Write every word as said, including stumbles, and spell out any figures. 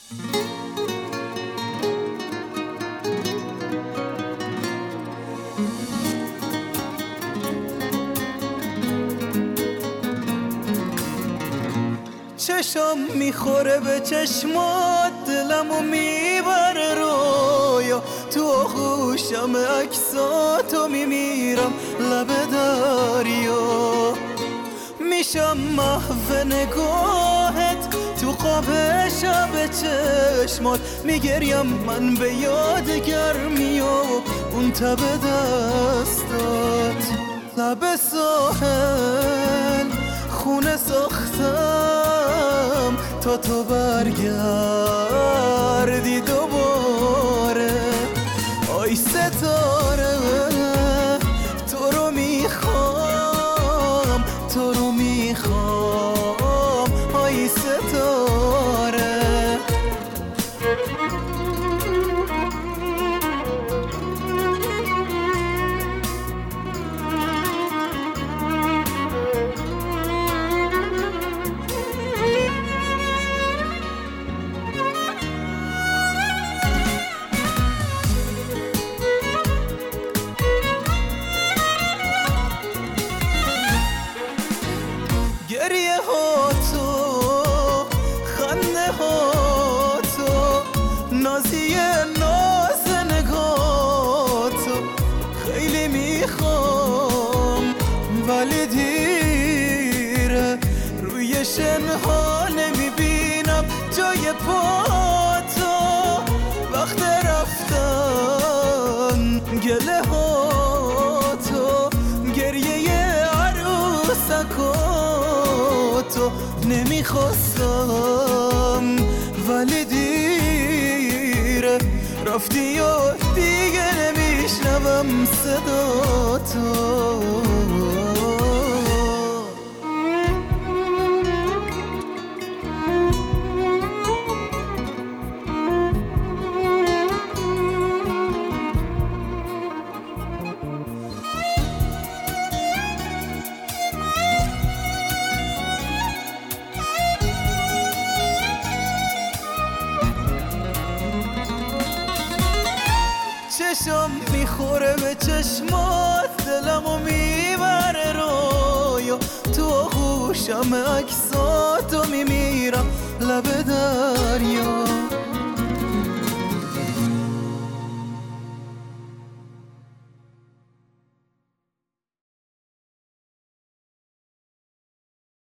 چشم میخوره به چشمات، دلمو میبره رویا، تو آغوشم عکساتو میمیرم لب دریا، میشم محو نگاهت تو خواب شب چشمات، میگریم من به یاد گرمی و اون تب دستات، لب ساحل خونه ساختم تا تو برگردی دوباره، آی ستاره تو رو میخوام، تو رو میخوام، آی ستاره. گریه ها تو، خنده ها تو، نازی ناز نگاه تو، خیلی میخوام ولی دیره، روی شنها نمیبینم جای پا تو، وقت رفتن گله ها تو، گریه عروسکاتو نمیخواستم ولی دیره، رفتی و دیگه نمیشنوم صدا تو. چشم میخوره به چشمات، دلمو میبره رویا، تو آغوشم عکساتو میمیرم لب دریا.